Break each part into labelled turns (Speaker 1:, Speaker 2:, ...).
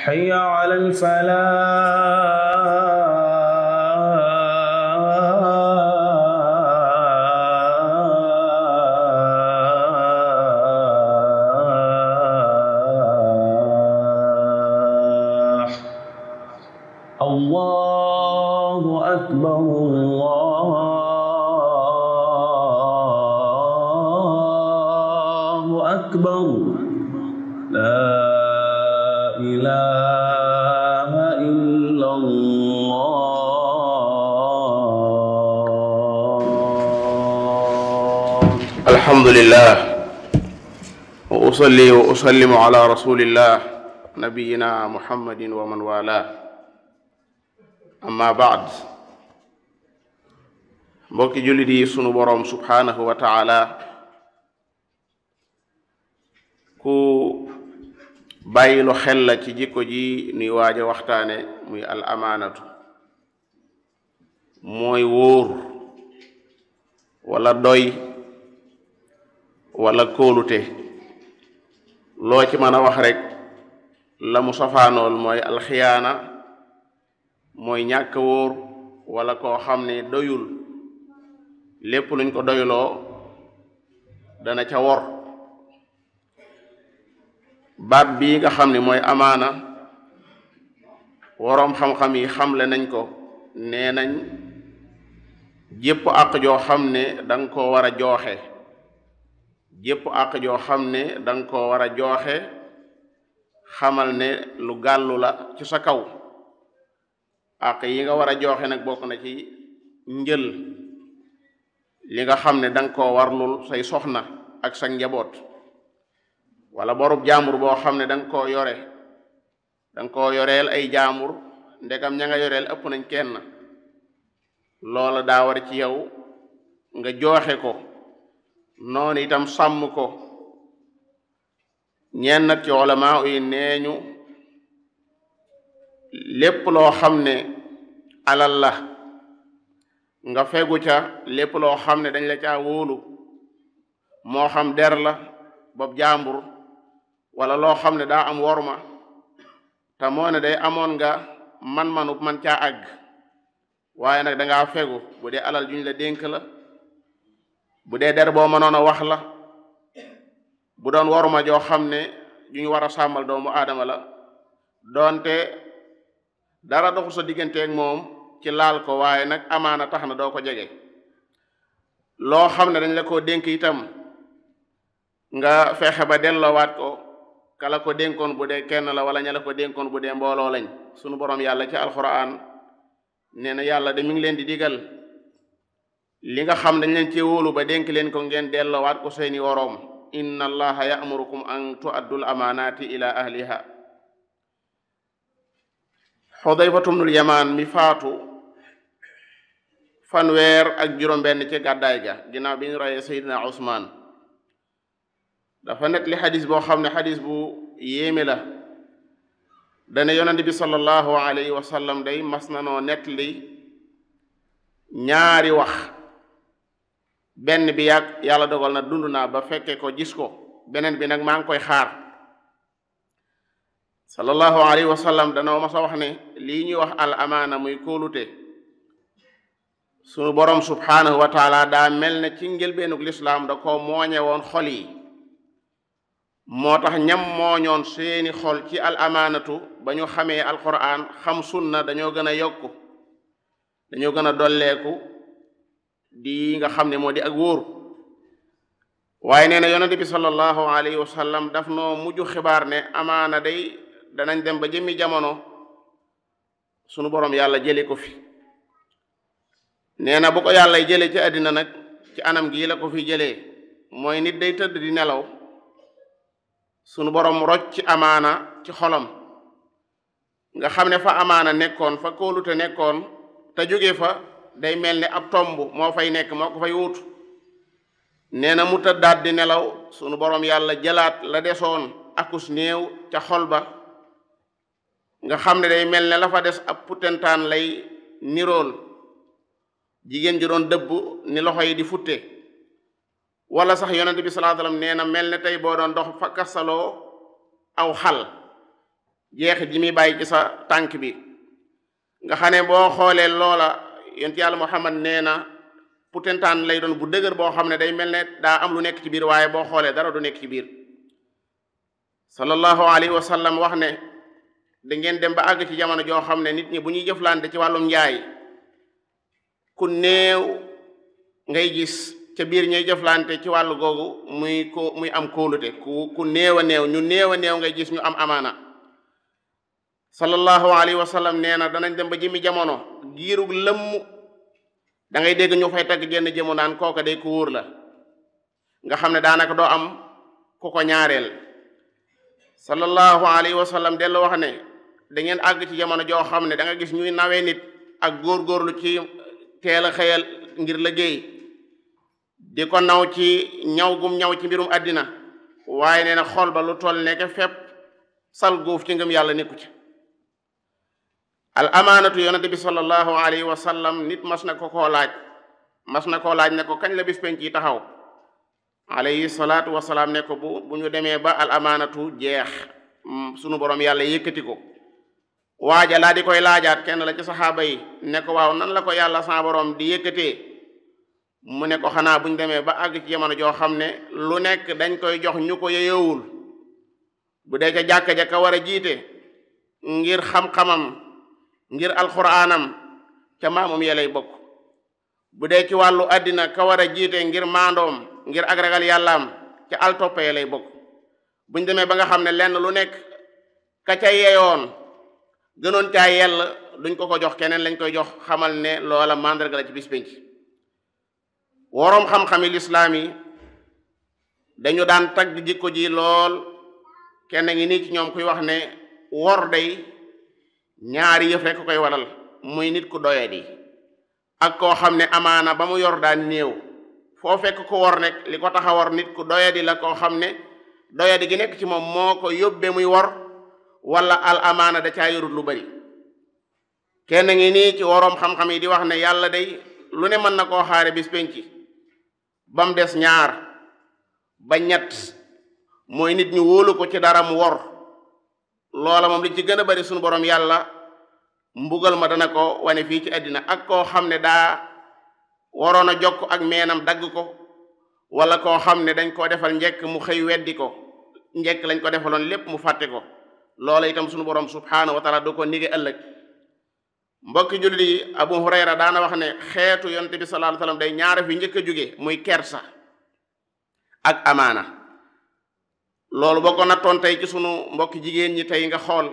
Speaker 1: حي على الفلاح. الله أكبر الله أكبر لا إله إلا الله.
Speaker 2: الحمد لله وأصلي وأسلم على رسول الله نبينا محمد ومن والاه amma baad. mbokki jullit yi, sunu boroom subhaanahu wa taala ku bàyyilu xel la ci jikko ji nuy waaja waxtaane muy al amaanatu, mooy wóor wala doy wala kóolute. loo ci mën a wax rek la mu safaanool mooy alxiyaana, mooy ñàkk wóor wala koo xam ne doyul, lépp luñ ko doyloo dana ca wor. baat bii nga xam ne mooy amaana, woroom xam-xam yi xamle nañ ko, nee nañ jépp àq joo xam ne danga ko war a jooxe, jépp àq joo xam ne danga ko war a jooxe, xamal ne lu gàllu la ci sa kaw. àq yi nga war a jooxe nag bokk na ci njël li nga xam ne danga koo warlul say soxna ak sa njaboot, wala borub jaambur boo xam ne danga koo yoreel ay jaambur, ndegam ña nga yoreel ëpp nañ kenn, loola daa war ci yow nga jooxe ko. noonu itam sàmm ko. ñeen nag ci ulama yi nee ñu lépp loo xam ne alal la nga fegu ca, lépp loo xam ne dañ la caa wóolu, moo xam der la bopp jaambur wala loo xam ne daa am worma te moo ne day amoon nga man-manu man caa àgg, waaye nag dangaa fegu. bu dee alal juñ la dénk la, bu dee der boo mënoon a wax la, bu doon worma joo xam ne juñ war a sàmmal doomu aadama la, doonte dara doxul sa digganteeg moom ci laal ko, waaye nag amaana tax na doo ko jege. loo xam ne dañ la ko dénk itam nga fexe ba delloowaat ko kala ko dénkoon, bu dee kenn la wala ña la ko dénkoon bu dee mbooloo lañ. sunu borom yàlla ci alquran nee na yàlla de mi ngi leen di digal li nga xam dañ leen ci wóolu ba dénk leen ko, ngeen delloowaat ko seeni woroom. inna allaha ya'murukum an tu'addul amaanaati ila ahliha. Xudayfatu bnul Yamaan mi faatu fanweer ak juróom-benn ci gàddaay ga, ginnaaw bi ñu reyee Seydina Usmaan, dafa nettali xadis boo xam ne xadis bu yéeme la. dane yonent bi sallallahu alayhi wa sallam day mas na noo nettali ñaari wax. benn bi yàlla dogal na dund naa ba fekke ko gis ko, beneen bi nag maa ngi koy xaar. sallallahu alayhi wa sallam danoo ma sa wax ne lii ñuy wax al amaana muy kóolute, sunu borom subhaanahu wa taala daa mel ne ci njëlbeenug lislaam da ko mooñe woon xol yi. moo tax ñam mooñoon seeni xol ci al amaanatu ba ñu xamee alquran xam sunna dañoo gën a yokku, dañoo gën a dolleeku di nga xam ne moo di ak wóor. waaye nee na yonente bi sallallahu alayhi wa sallam daf noo mujj xibaar ne amaana day danañ dem ba jëmmi jamono sunu borom yàlla jële ko fi. nee na bu ko yàlla jële ci àddina nag ci anam gii la ko fi jëlee, mooy nit day tëdd di nelaw, sunu borom rocc ci amaana ci xolam, nga xam ne fa amaana nekkoon, fa kóolute nekkoon te jóge fa, day mel ne ab tomb moo fay nekk, moo ko fay wuutu. nee na mu tëddaat di nelaw, sunu borom yàlla jëlaat la desoon akus néew ca xol ba, nga xam ne day mel ne la fa des ab putentaan lay nirool, jigéen ji doon dëbb ni loxo yi di futte. wala sax yonente bi sallallahu alayhi wasallam nee na mel ne tey boo doon dox fa kasaloo aw xal, jeexit ji muy bàyyi ci sa tànk bi nga xam ne boo xoolee loola yonent yàlla Muhammad nee na putentaan lay doon bu dëgër boo xam ne day mel ne daa am lu nekk ci biir waaye boo xoolee dara du nekk ci biir sallallahu alayhi wa sallam wax ne da ngeen dem ba àgg ci jamono joo xam ne nit ñi bu ñuy jëflante ci wàllum njaay ku néew ngay gis ca biir ñuy jëflante ci wàllu googu muy am kóolute ku néew a néew ñu néew a néew ngay gis ñu am amaana sallallahu alayhi wa sallam nee na danañ dem ba jëmi jamono giirug lëmm da ngay dégg ñu fay tagg jenn jëmu naan kooka day ku wóor la nga xam ne daanaka doo am ku ko ñaareel sallallahu alayhi wa sallam dellu wax ne da ngeen àgg ci jamono joo xam ne da nga gis ñuy nawee nit ak góorgóorlu ci teel a xëyal ngir liggéey di ko naw ci ñaw gum ñaw ci mbirum àddina waaye nee na xol ba lu toll nekk fépp sal góof ci ngëm yàlla nekku ci al amaanatu yonente bi sallallahu alayhi wa sallam nit mas na koo laaj ne ko kañ la bis penc yi taxaw alayhi salaatu wasalaam ne ko bu ñu demee ba al amaanatu jeex sunu borom yàlla yëkkati ko waaja laa di koy laajaat kenn la ci saxaaba yi ne ko waaw nan la ko yàlla sa borom di yëkkatee mu ne ko xanaa bu ñu demee ba àgg ci jamono joo xam ne lu nekk dañ koy jox ñu ko yeyowul bu dee ca jàkka ja ka war a jiite ngir xam-xamam ngir alxuraanam ca maamum ya lay bokk bu dee ci wàllu àddina ka war a jiite ngir maandoom ngir ak ragal yàllaam ca altoppe ya lay bokk buñ demee ba nga xam ne lenn lu nekk ka ca yeyoon gënoon caa yell duñ ko jox keneen lañ koy jox xamal ne loola màndarga la ci bis penc woroom xam-xami lislaam yi dañu daan tagg jikko ji lool kenn ngi nii ci ñoom kuy wax ne wor day ñaari yëf rekk koy waral muy nit ku doyadi ak koo xam ne amaana ba mu yor daan néew foo fekk ko wor nekk li ko tax a wor nit ku doyadi la koo xam ne doyadi gi nekk ci moom moo ko yóbbe muy wor wala al amaana da caa yorut lu bari kenn ngi nii ci woroom xam-xam yi di wax ne yàlla day lu ne mën na koo xaare bis penc ba mu des ñaar ba ñett mooy nit ñu wóolu ko ci dara mu wor loola moom li ci gën a bari sunu borom yàlla mbugal ma dana ko wane fii ci àddina ak koo xam ne daa waroon a jokk ak meenam dagg ko wala koo xam ne dañ koo defal njekk mu xëy weddi ko njekk lañ ko defaloon lépp mu fàtte ko loola itam sunu borom subhaanahu wa taala du ko nige ëllëg mbokki jullit yi Abu Hurayra daana wax ne xeetu yonte bi sallallahu alayhi wasallam day ñaara fi njëkk a jóge muy kersa ak amaana loolu boo ko nattoon tey ci sunu mbokki jigéen ñi tey nga xool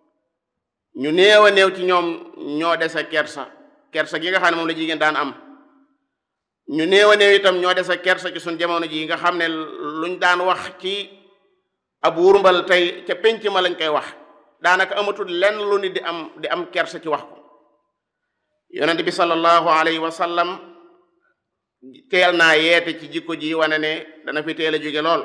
Speaker 2: ñu néew a néew ci ñoom ñoo dese kersa gi nga xam ne moom la jigéen daan am ñu néew a néew itam ñoo dese kersa ci sunu jamono ji nga xam ne luñ daan wax ci ab wurmbal tey ca penc ma lañ koy wax daanaka amatul lenn lu nit di am kersa ci wax ko yonent bi sallallahu alayhi wa sallam teel naa yeete ci jikko ji wane ne dana fi teel a jóge lool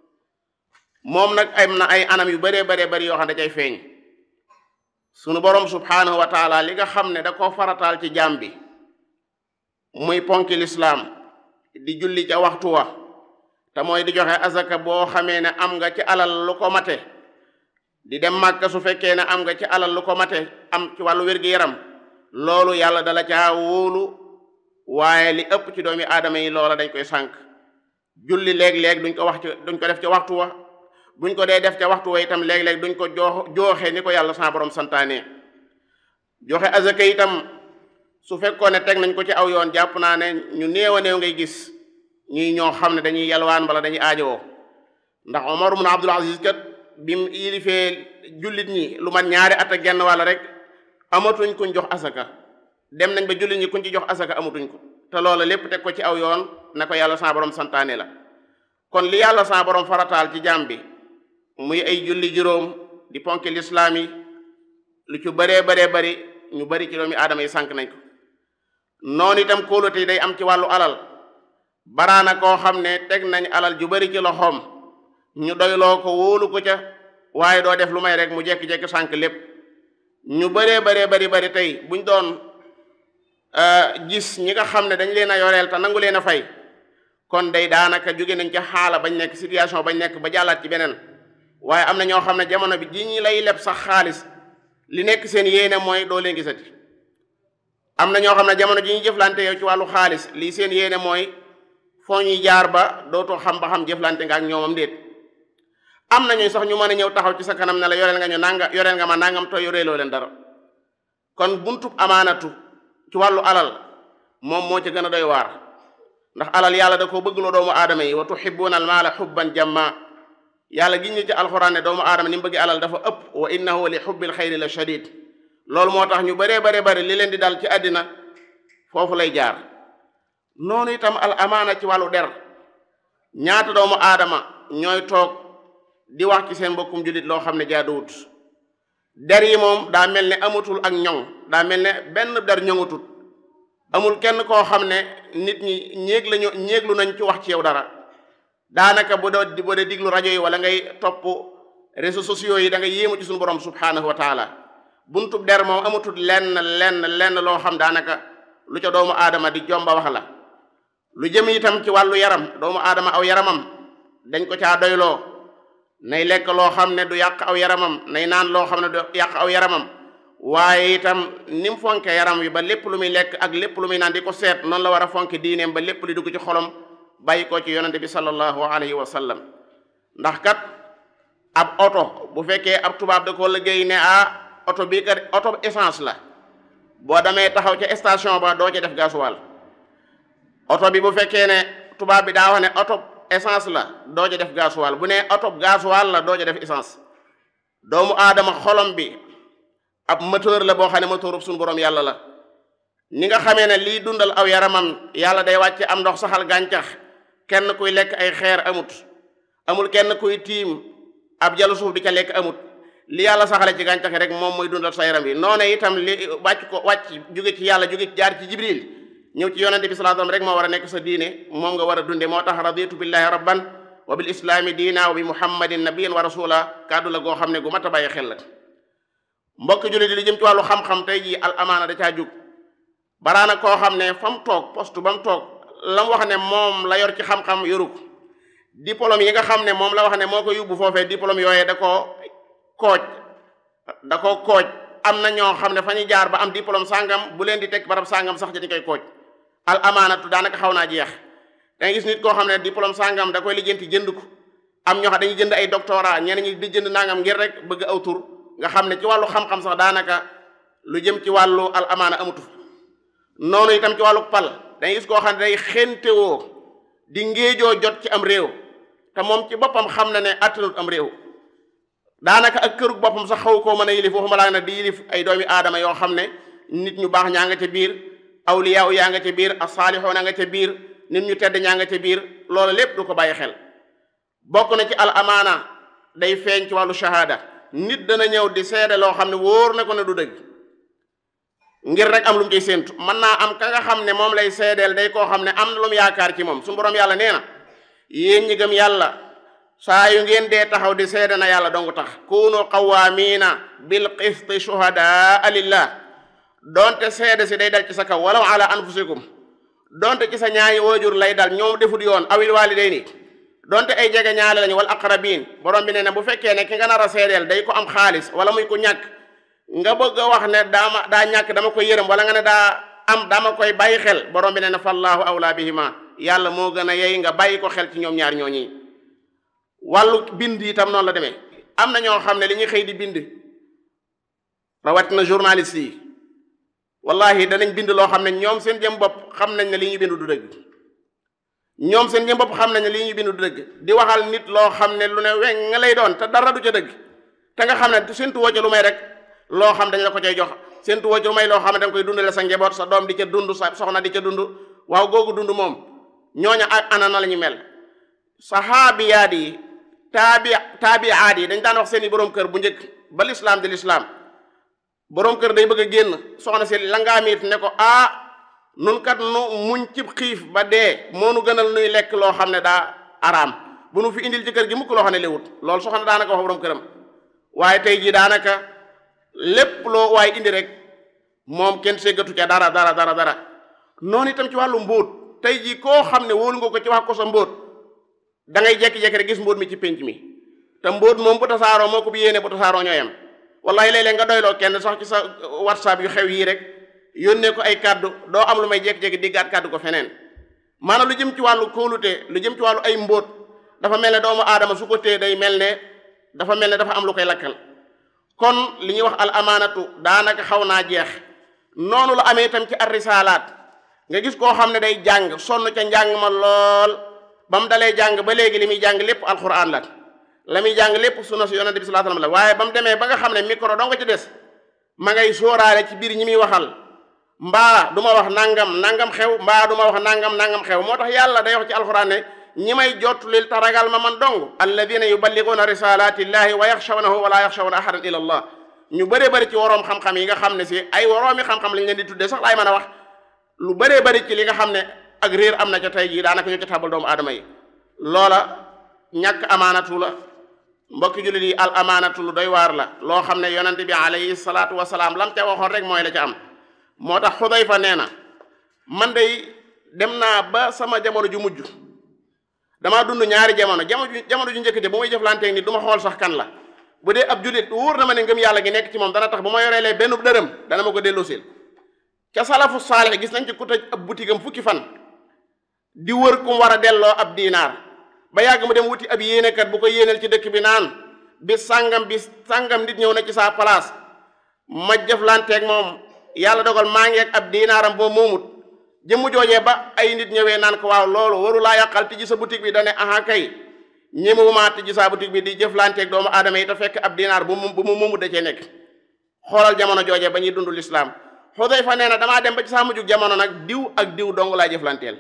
Speaker 2: moom nag am na ay anam yu baree bari yoo xam ne da cay feeñ sunu borom subhaanahu wa taala li nga xam ne da koo farataal ci jaam bi muy ponki lislaam di julli ca waxtu wa te mooy di joxe azaka boo xamee ne am nga ci alal lu ko mate di dem Màkka su fekkee ne am nga ci alal lu ko mate am ci wàllu wér-gi-yaram loolu yàlla dala caa wóolu waaye li ëpp ci doomi aadama yi loola dañ koy sànk julli léeg-léeg duñ ko def ca waxtu wa buñ ko dee def ca waxtu wa itam léeg-léeg duñ ko jooxe ni ko yàlla sa borom santaane joxe azaka itam su fekkoon ne teg nañ ko ci aw yoon jàpp naa ne ñu néew a néew ngay gis ñii ñoo xam ne dañuy yalwaan wala dañuy aajowoo ndax Omar ibn Abdul Aziz kat bi mu yilifee jullit ñi lu mat ñaari at ak genn wàll rek amatuñ kuñ jox asaka dem nañ ba jullit ñi kuñ ci jox asaka amatuñ ko te loola lépp teg ko ci aw yoon na ko yàlla sa borom santaane la kon li yàlla sa borom farataal ci jaam bi muy ay julli juróom di ponki lislaam yi lu ci bari ñu bari ci doomi aadama yi sànk nañ ko noonu itam kóolute yi day am ci wàllu alal baraana koo xam ne teg nañ alal ju bari ci loxoom ñu doyloo ko wóolu ko ca waaye doo def lu may rek mu jekki-jekki sànk lépp ñu bari tey buñ doon gis ñi nga xam ne dañ leen a yoreel te nangu leen a fay kon day daanaka jóge nañ ca xaala bañ nekk situation bañ nekk ba jàllaat ci beneen waaye am na ñoo xam ne jamono bi ji ñi lay leb sax xaalis li nekk seen yéene mooy doo leen gisati. am na ñoo xam ne jamono ji ñuy jëflante yow ci wàllu xaalis lii seen yéene mooy foo ñuy jaar ba dootoo xam ba xam jëflante nga ak ñoomam déet. am na ñuy sax ñu mën a ñëw taxaw ci sa kanam ne la yoreel nga ma nangam to yoreeloo leen dara. kon buntub amaanatu ci wàllu alal moom moo ci gën a doy waar ndax alal yàlla da koo bëggloo doomu aadama yi wa tuhibbuuna al maala hubban jamma. yàlla giñ ñu ci alxuraan ne doomu aadama ni mu bëgg alal dafa ëpp wa innahu li hubbil xayri la shadid. loolu moo tax ñu bari li leen di dal ci àddina foofu lay jaar. noonu itam al amaana ci wàllu der ñaata doomu aadama ñooy toog di wax ci seen mbokkum jullit loo xam ne jaaduwut. der yi moom daa mel ne amatul ak ñoŋ daa mel ne benn der ñoŋutut. amul kenn koo xam ne nit ñi ñéeglu nañ ci wax ci yow dara. daanaka boo dee diglu rajo yi wala ngay topp réseaux sociaux yi da nga yéemu ci suñu borom subhanahu wa taala. buntub der moom amatul lenn loo xam daanaka lu ca doomu aadama di jomba wax la. lu jëm itam ci wàllu yaram doomu aadama aw yaramam dañ ko caa doyloo nay lekk loo xam ne du yàq aw yaramam nay naan loo xam ne du yàq aw yaramam waaye itam ni mu fonke yaram wi ba lépp lu muy lekk ak lépp lu muy naan di ko seet noonu la war a fonke diineem ba lépp li dugg ci xolom bàyyi ko ci yonente bi sallallahu alayhi wa sallam. ndax kat ab oto bu fekkee ab tubaab da koo liggéey ne oto bii kat oto essence la boo demee taxaw ca station ba doo ca def gasoil. oto bi bu fekkee ne tubaab bi daa wax ne oto essence la doo ca def gasoil bu ne oto gasoil la doo ca def essence. doomu aadama xolom bi ab moteur la boo xam ne moteurub suñu borom yàlla la. ni nga xamee ne lii dundal aw yaramam yàlla day wàcce am ndox saxal gàncax kenn kuy lekk ay xeer amul kenn kuy tiim ab jalu suuf di ca lekk amut. li yàlla saxale ci gàncax rek moom mooy dundal sa yaram bi noonu itam li wàcc jóge ci yàlla jóge jaar ci jibril ñëw ci yonente bi sallallahu alayhi wasallam rek moo war a nekk sa diine moom nga war a dunde moo tax raditu billahi rabban wa bil islaami diina wa bi muhammadin nabiyyan wa rasula kàddu la goo xam ne gu mat a bàyyi xel la. mbokk jullit li jëm ci wàllu xam-xam tey jii al amaana da caa jóg. baraana koo xam ne fa mu toog poste ba mu toog la mu wax ne moom la yor ci xam-xam yoru ko diplôme yi nga xam ne moom la wax ne moo ko yóbbu foofee diplôme yooyee da koo kooj am na ñoo xam ne fa ñu jaar ba am diplôme sàngam bu leen di teg barab sàngam sax dañu koy kooj. al amaanatu daanaka xaw naa jeex da ngay gis nit koo xam ne diplôme sàngam da koy lijjanti jënd ko am ñoo xam dañuy jënd ay doctorat ñeneen ñi di jënd nangam ngir rek bëgg aw tur nga xam ne ci wàllu xam-xam sax daanaka lu jëm ci wàllu al amaana amatu. noonu itam ci wàllu pal dañuy gis koo xam ne day xentewoo di ngéejoo jot ci am réew te moom ci boppam xam na ne attanut am réew daanaka ak kërug boppam sax xaw koo mën a yilif waxuma laa na di yilif ay doomi aadama yoo xam ne nit ñu baax ñaa nga ca biir awliyaa yaa nga ca biir as-saalihuuna nga ca biir nit ñu tedd ñaa nga ca biir loolu lépp du ko bàyyi xel. bokk na ci al amaana day feeñ ci wàllu shahada nit dana ñëw di seede loo xam ne wóor na ko ne du dëgg ngir rek am lu mu ciy séentu mën naa am ka nga xam ne moom lay seedeel day koo xam ne am na lu mu yaakaar ci moom suñu borom yàlla nee na yéen ñi gëm yàlla saa yu ngeen dee taxaw di seede na yàlla dong tax kunu qawaamiina bil qisti shuhadaa lillah donte seede si day dal ci sa kaw walaw ala anfusikum donte ci sa ñaari waajur lay dal ñoom defut yoon awil waalidayni donte ay jege ñaale lañu wal aqrabiin borom bi nee na bu fekkee ne ki nga nar a seedeel day ko am xaalis wala muy ko ñàkk nga bëgg a wax ne daa ñàkk dama koy yërëm wala nga ne daa am dama koy bàyyi xel borom bi nee na fallaahu awlaa bihima yàlla moo gën a yey nga bàyyi ko xel ci ñoom ñaar ñooñi. wàllu bind itam noonu la demee am na ñoo xam ne li ñuy xëy di bind rawatina journaliste yi wallahi danañ bind loo xam ne ñoom seen jëm bopp xam nañ ne li ñuy bind du dëgg ñoom seen jëm bopp xam nañ ne li ñuy bind du dëgg di waxal nit loo xam ne lu ne weñ nga lay doon te dara du ca dëgg te nga xam ne seen tuwoo ca lu may rek loo xam dañ la ko cay jox seen tuwoo ca lu may loo xam ne da nga koy dundale sa njaboot sa doom di ca dund sa soxna di ca dund waaw googu dund moom ñooña ana na la ñu mel sahaabiyaat yi taabiaat yi dañ daan wax seen i borom kër bu njëkk ba lislaam di lislaam borom kër day bëgg a génn soxna si langaamiit ne ko nun kat nu muñ cib xiif ba dee moo nu gënal nuy lekk loo xam ne daa araam bu nu fi indil ci kër gi mukk loo xam ne léwut loolu soxna daanaka wax borom këram waaye tey jii daanaka lépp loo waaye indi rek moom kenn séggatu ca dara noonu itam ci wàllu mbóot tey jii koo xam ne wóolu nga ko ci wax ko sa mbóot da ngay jekki-jekki rek gis mbóot mi ci pénc mi te mbóot moom bu tasaaroo moo ko bi yéene bu tasaaroo ñoo yem wallahi léeg-léeg nga doyloo kenn sax ci sa whatsapp yu xew yii rek yónnee ko ay kàddu doo am lu may jékki-jékki diggaat kàddu ko feneen maanaam lu jëm ci wàllu kóolute lu jëm ci wàllu ay mbóot dafa mel ne doomu aadama su ko téye day mel ne dafa am lu koy lakkal kon li ñuy wax al amaanatu daanaka xaw naa jeex noonu la amee itam ci ar risalaat nga gis koo xam ne day jàng sonn ca njàng ma lool ba mu dalee jàng ba léegi li muy jàng lépp alquran la muy jàng lépp sunna si yonente bi sallallahu alayhi wasallam la waaye ba mu demee ba nga xam ne micro dong ci des ma ngay sóoraale ci biir ñi muy waxal mbaa du ma wax nangam xew mbaa du ma wax nangam xew moo tax yàlla day wax ci alquran ne ñi may jottulil te ragal ma man dong alladina yuballiguna risalatillahi wa yaxshawnahu wala yaxshawna ahadan illa allah ñu bëree bëri ci waroom xam-xam yi nga xam ne si ay waroomi xam-xam lañ leen di tuddee sax laay mën a wax lu bëree bëri ci li nga xam ne ak réer am na ca tey jii daanaka ñu ca tabal doomu aadama yi loola ñàkk amaanatu la mbokki jullit yi al amaanatu lu doy waar la loo xam ne yonente bi alayhi salaatu wasalaam lam ca waxoon rek mooy la ca am moo tax Xudayfa nee na man day dem naa ba sama jamono ju mujj damaa dund ñaari jamono ju njëkk bu may jëflanteeg ni du ma xool sax kan la bu dee ab jullit wóor na ma ne ngëm yàlla gi nekk ci moom dana tax bu ma yoreelee benn dërëm dana ma ko delloosil ca salafu saalih gis nañ ci ku tëj ab butigam fukki fan di wër kum war a delloo ab diinaar ba yàgg mu dem wuti ab yéenekat bu ko yéeneel ci dëkk bi naan bis sàngam nit ñëw na ci saa place ma jëflanteeg moom yàlla dogal maa ngi ak ab diinaaram boo moomut jëmm joojee ba ay nit ñëwee naan ko waaw loolu waru laa yàqal tijji sa boutique bi dane aha kay ñemewumaa tijji sa boutique bi di jëflanteeg doomu aadama yi te fekk ab diinaar bu mu moomut da cee nekk xoolal jamono joojee ba ñuy dund lislaam Xudayfa nee na damaa dem ba ci saa mujjug jamono nag diw ak diw dong laay jëflanteel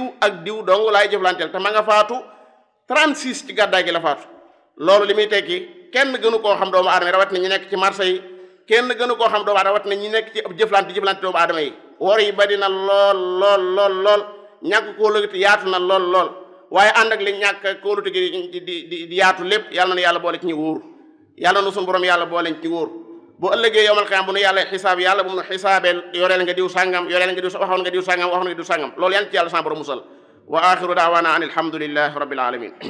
Speaker 2: te ma nga faatu 36 ci gàddaay gi la faatu loolu li muy tekki kenn gënu koo xam doomu aadama yi rawat na ñi nekk ci marché yi kenn gënu koo xam doomu aadama rawat na ñi nekk ci ab jëflante doomu aadama yi wor yi bari na lool ñàkk kóolute yaatu na lool waaye ànd ak li ñàkk kóolute gi di yaatu lépp yàlla na yàlla boole ci ñu wóor yàlla na sunu borom yàlla boole ci wóor bu ëllëgee yowmal xiyaam bu nu yàlla xisaab yàlla bu mu nu xisaabeel yoreel nga diw sàngam waxoon nga diw sàngam loolu yan ci yàlla sa borom musal wa axiru daawaana an alhamdulillahi rabbil alamin